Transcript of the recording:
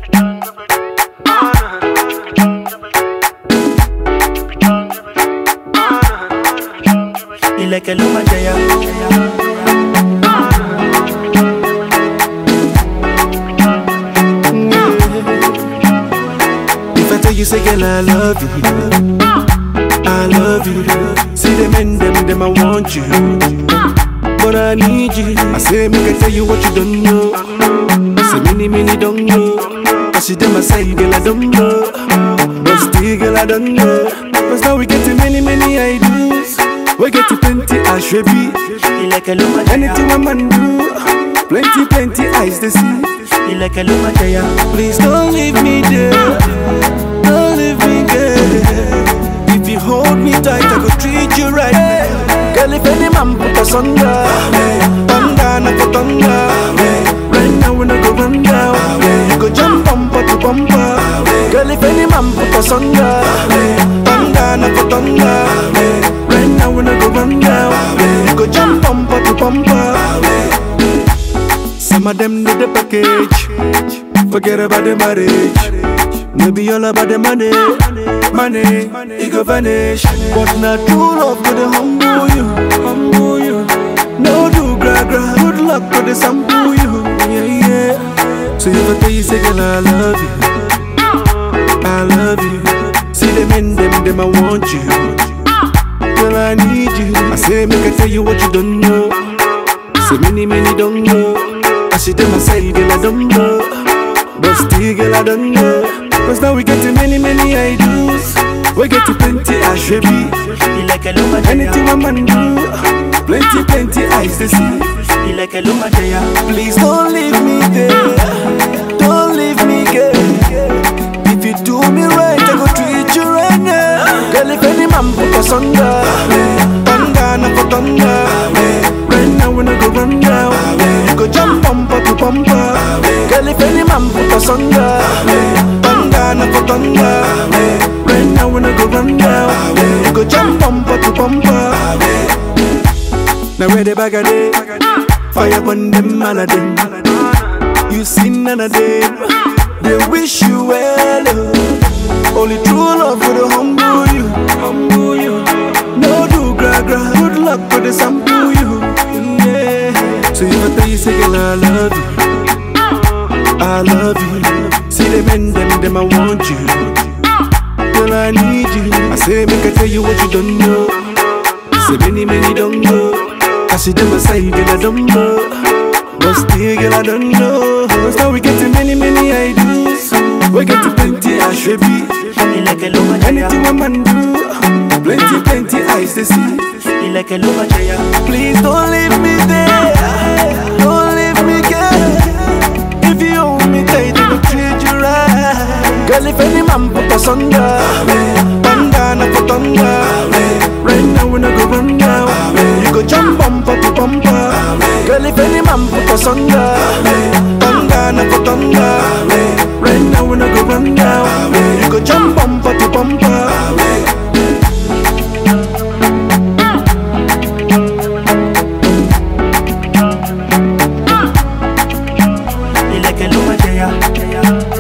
Ileke luma jaya. If I tell you, say girl, I love you, I love you. See them and them I want you, but I need you. I say make I tell you what you don't know. Say many don't know. Cause you them my side, girl, I don't know. But still, girl, I don't know. Cause now we get to many ideas. We get to plenty, I should be. Ileke luma jaya. Anything a man do, plenty eyes to see. Ileke luma jaya. Please don't leave me there, don't leave me there. If you hold me tight, I go treat you right. Girl, if any man put us under, thunder, not for thunder. Right now we no go run down, you go jump bumper to bumper. Girl, if any man put us under, thunder, not for thunder. Right now we no go run down, you go jump bumper to bumper. Some of them need the package, forget about the marriage. Maybe all about the money, it go vanish. But not true love to the humble you. No do gra, good luck to the sample you. Yeah. So if I tell you, say girl, I love you, I love you. See them and them I want you, girl, I need you. I say make I tell you what you don't know. Say many don't know. I see them aside, girl, I don't know. But still, girl, I don't know. Cause now we get to many ideas. We get to plenty, I should be. Ileke luma jaya. Anything a man do, plenty eyes to see. Ileke luma jaya. Please don't leave me there, don't leave me, girl. If you do me right, I go treat you right now. Girl, if any man put us under, thunder, not for thunder. Right now we no go run down, you go jump bumper to bumper. Girl, if any man put us under, thunder, not for thunder. Right now we no go run down, you go jump bumper to bumper. Now where the bag of day, fire burn them all of them. You see none of them, they wish you well. Only true love for the humble you. No do gra, good luck for the sample you. Yeah. So if I tell you, say girl, I love you, I love you. See them and them I want you, girl, I need you. I say make I tell you what you don't know. Say many don't know. I see them aside, girl, I don't know. But still, girl, I don't know. Cause now we get to many ideas. We get to plenty, I should be. Ileke luma jaya. Anything a man do, plenty eyes to see. Ileke luma jaya. Please don't leave me there, don't leave me, girl. If you hold me tight, I will treat you right. Girl, if any man put us under, thunder, not for thunder. Right now we no go run down, you go jump bumper to bumper. Girl, if any man put us under, thunder, not for thunder. Right now we no go run down, you go jump bumper to bumper. Ileke luma jaya.